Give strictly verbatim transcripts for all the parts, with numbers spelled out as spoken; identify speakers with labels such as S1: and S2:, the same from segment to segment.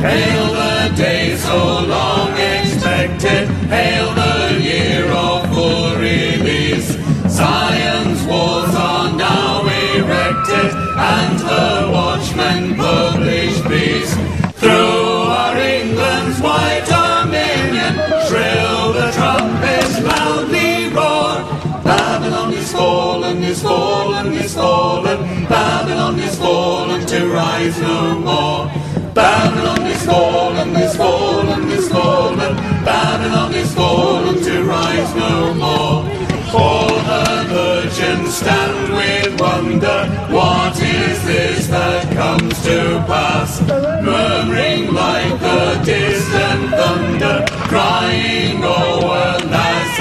S1: Hail the day so long expected, hail the year of full release. Zion's walls are now erected, and her watchmen publish peace. Through our England's wide dominion, shrill the trumpets loudly roar. Babylon is fallen, is fallen, is fallen. Babylon is fallen to rise no more. Babylon is fallen, is fallen, is fallen. Babylon is fallen to rise no more. All her virgins stand with wonder. What is this that comes to pass? Murmuring like the distant thunder, crying, oh, alas,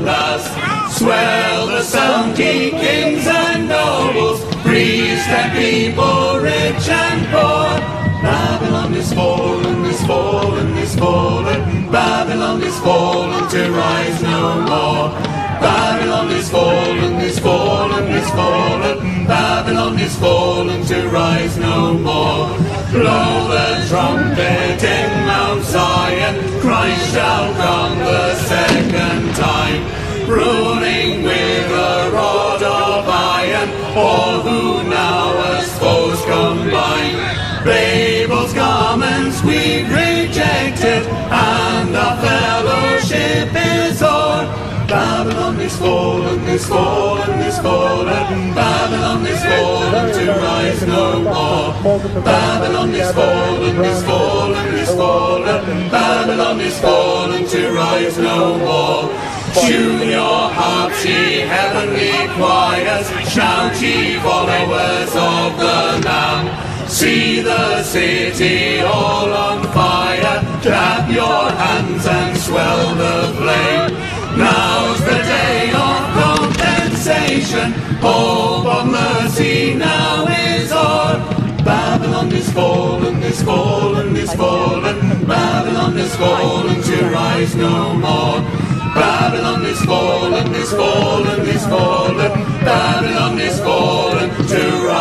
S1: alas. Swell the sound, ye kings and nobles, priests and people, rich and poor. Babylon is fallen, is fallen, is fallen. Babylon is fallen to rise no more. Babylon is fallen, is fallen, is fallen. Babylon is fallen to rise no more. Blow the trumpet in Mount Zion, Christ shall come the second time, ruling with a rod of iron, all who now as foes combine. Babel's garments we've rejected, and our fellowship is o'er. Babylon is fallen, is fallen, is fallen. Babylon is fallen to rise no more. Babylon is fallen, is fallen, is fallen. Babylon is fallen to rise no more. Tune your harps, ye heavenly choirs, shout ye followers of the Lamb. See the city all on fire, clap your hands and swell the flame. Now's the day of compensation, hope of mercy now is o'er. Babylon is fallen, is fallen, is fallen. Babylon is fallen to rise no more. Babylon is fallen, is fallen, is fallen. Babylon is fallen to rise.